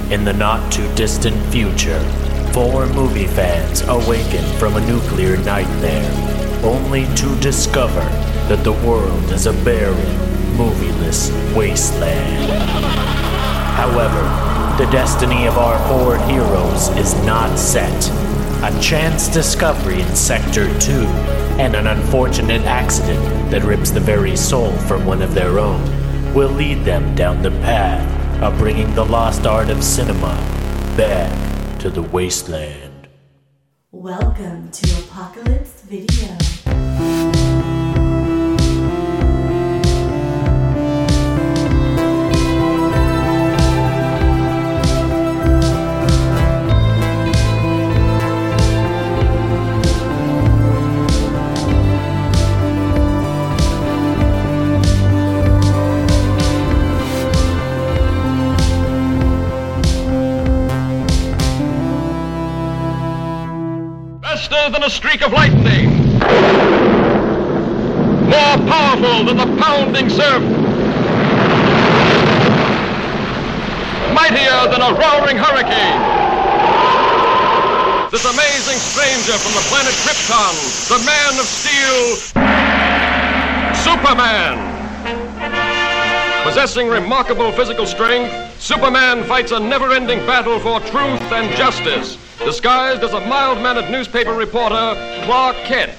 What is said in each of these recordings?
In the not-too-distant future, 4 movie fans awaken from a nuclear nightmare, only to discover that the world is a barren, movieless wasteland. However, the destiny of our 4 heroes is not set. A chance discovery in Sector 2, and an unfortunate accident that rips the very soul from one of their own, will lead them down the path of bringing the lost art of cinema back to the wasteland. Welcome to Apocalypse Video. Faster than a streak of lightning, more powerful than the pounding surf, mightier than a roaring hurricane. This amazing stranger from the planet Krypton, the Man of Steel, Superman. Possessing remarkable physical strength, Superman fights a never-ending battle for truth and justice, disguised as a mild-mannered newspaper reporter, Clark Kent.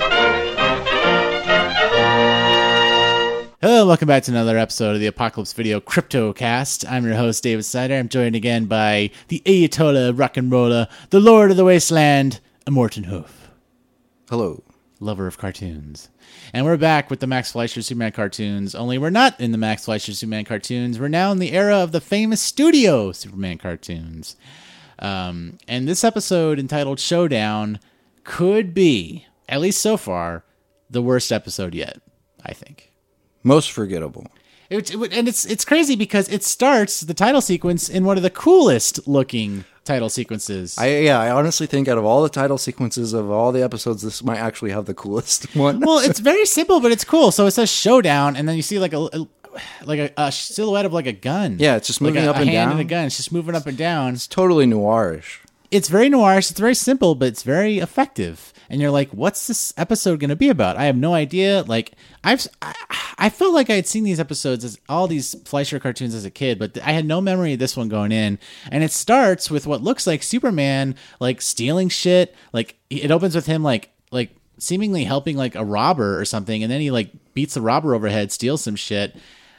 Hello, welcome back to another episode of the Apocalypse Video CryptoCast. I'm your host, David Snyder. I'm joined again by the Ayatollah of Rock and Roller, the Lord of the Wasteland, Morton Hoof. Hello. Lover of cartoons. And we're back with the Max Fleischer Superman cartoons, only we're not in the Max Fleischer Superman cartoons. We're now in the era of the famous studio Superman cartoons. And this episode, entitled Showdown, could be, at least so far, the worst episode yet, I think. Most forgettable. And it's crazy because it starts the title sequence in one of the coolest looking title sequences. I honestly think out of all the title sequences of all the episodes, this might actually have the coolest one. Well, it's very simple, but it's cool. So it says Showdown, and then you see like a silhouette of like a gun. Yeah, it's just moving like up and a hand down. and a gun. It's just moving up and down. It's totally noirish. It's very noirish. It's very simple, but it's very effective. And you're like, what's this episode going to be about? I have no idea. Like, I felt like I had seen these episodes, as all these Fleischer cartoons as a kid, but I had no memory of this one going in. And it starts with what looks like Superman, like, stealing shit. Like, it opens with him, like seemingly helping, like, a robber or something. And then he, like, beats the robber overhead, steals some shit.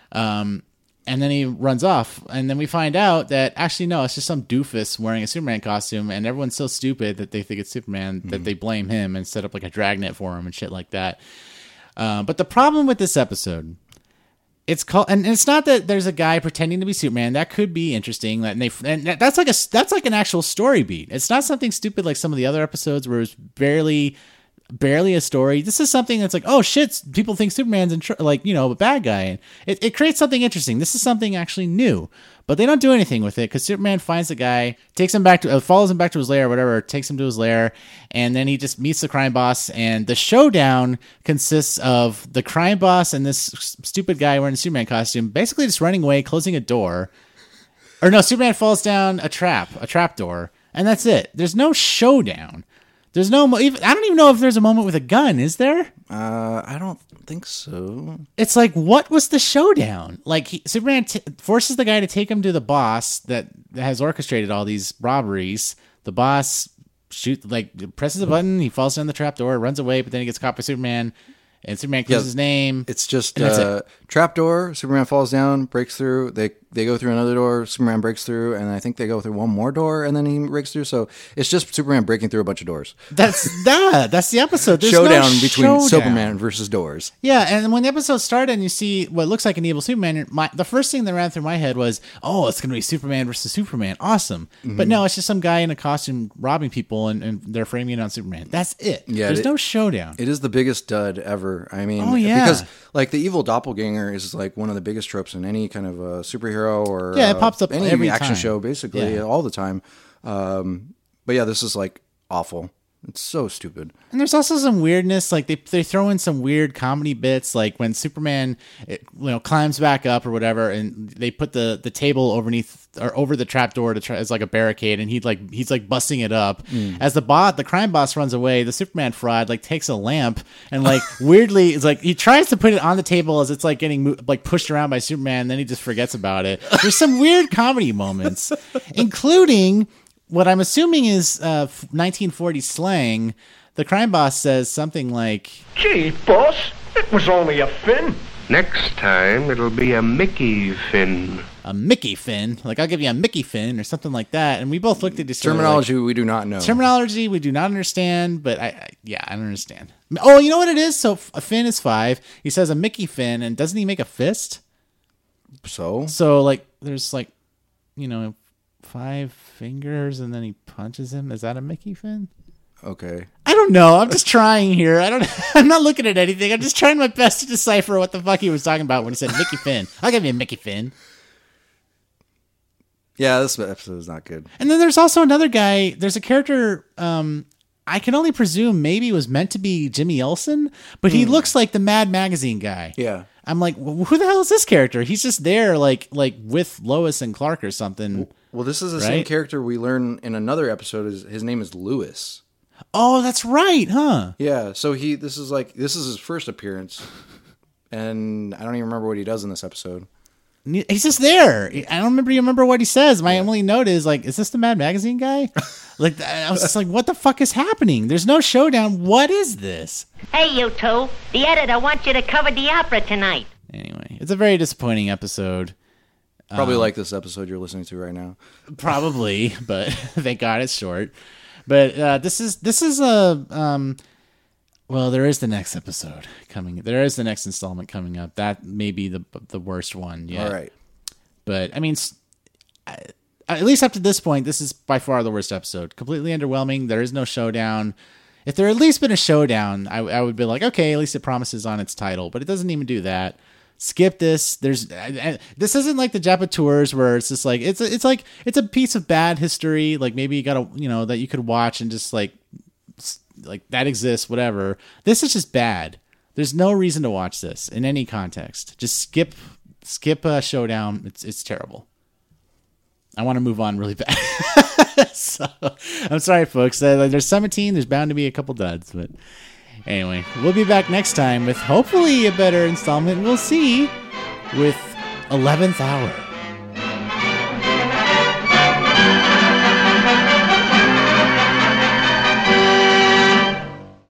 And then he runs off. And then we find out that, actually, no, it's just some doofus wearing a Superman costume. And everyone's so stupid that they think it's Superman that they blame him and set up like a dragnet for him and shit like that. But the problem with this episode, it's called, and it's not that there's a guy pretending to be Superman. That could be interesting. And that's like an actual story beat. It's not something stupid like some of the other episodes where it's barely a story. This is something that's like, oh shit, people think Superman's a bad guy. And it creates something interesting. This is something actually new, but they don't do anything with it because Superman finds the guy, takes him back to, follows him back to his lair or whatever, takes him to his lair, and then he just meets the crime boss. And the showdown consists of the crime boss and this stupid guy wearing a Superman costume basically just running away, closing a door. Or no, Superman falls down a trap door, and that's it. There's no showdown. There's no. I don't even know if there's a moment with a gun. Is there? I don't think so. It's like, what was the showdown? Like, Superman forces the guy to take him to the boss that has orchestrated all these robberies. The boss presses a button. He falls down the trapdoor, runs away, but then he gets caught by Superman. And Superman clues his name. It's just trapdoor. Superman falls down, breaks through. They go through another door. Superman breaks through, and I think they go through one more door, and then he breaks through. So it's just Superman breaking through a bunch of doors. That's the episode. There's showdown no between Superman versus doors. Yeah, and when the episode started and you see what looks like an evil Superman, the first thing that ran through my head was, oh, it's going to be Superman versus Superman. Awesome. Mm-hmm. But no, it's just some guy in a costume robbing people, and they're framing it on Superman. That's it. Yeah, there's no showdown. It is the biggest dud ever. I mean, because like the evil doppelganger is like one of the biggest tropes in any kind of superhero or it pops up any every action time. show basically all the time. But yeah, this is like awful. It's so stupid. And there's also some weirdness, like they throw in some weird comedy bits, like when Superman, climbs back up or whatever, and they put the table over the trapdoor to try as like a barricade, and he's like busting it up. As the crime boss runs away, the Superman fraud like takes a lamp and like weirdly, it's like he tries to put it on the table as it's like getting like pushed around by Superman, and then he just forgets about it. There's some weird comedy moments, including what I'm assuming is 1940 slang. The crime boss says something like, "Gee, boss, it was only a fin." Next time, it'll be a Mickey fin. A Mickey fin? Like, I'll give you a Mickey fin or something like that. And we both looked at this terminology we do not know. Terminology we do not understand, but I don't understand. Oh, you know what it is? So a fin is 5. He says a Mickey fin, and doesn't he make a fist? So like, there's like, 5 fingers, and then he punches him. Is that a Mickey fin? Okay. I don't know. I'm just trying here. I'm not looking at anything. I'm just trying my best to decipher what the fuck he was talking about when he said Mickey fin. I'll give you a Mickey fin. Yeah, this episode is not good. And then there's also another guy. There's a character, I can only presume maybe was meant to be Jimmy Olsen, but he looks like the Mad Magazine guy. Yeah. I'm like, who the hell is this character? He's just there like with Lois and Clark or something. Well, this is the same character we learn in another episode. His name is Lewis. Oh, that's right, huh? Yeah, so this is his first appearance, and I don't even remember what he does in this episode. He's just there. I don't remember what he says. My only note is like, is this the Mad Magazine guy? Like, I was just like, what the fuck is happening? There's no showdown. What is this? Hey, you two. The editor wants you to cover the opera tonight. Anyway, it's a very disappointing episode. Probably like this episode you're listening to right now. Probably, but thank God it's short. But this is a well, there is the next episode coming. There is the next installment coming up. That may be the worst one yet. All right. But I mean, at least up to this point, this is by far the worst episode. Completely underwhelming. There is no showdown. If there had at least been a showdown, I would be like, okay, at least it promises on its title. But it doesn't even do that. Skip this. This isn't like the Japa Tours where it's just like it's a piece of bad history. Like maybe you gotta that you could watch and just like that exists, whatever. This is just bad. There's no reason to watch this in any context. Just skip a showdown. It's terrible. I want to move on really bad. So I'm sorry, folks. There's 17. There's bound to be a couple duds, but. Anyway, we'll be back next time with hopefully a better installment. We'll see with 11th Hour.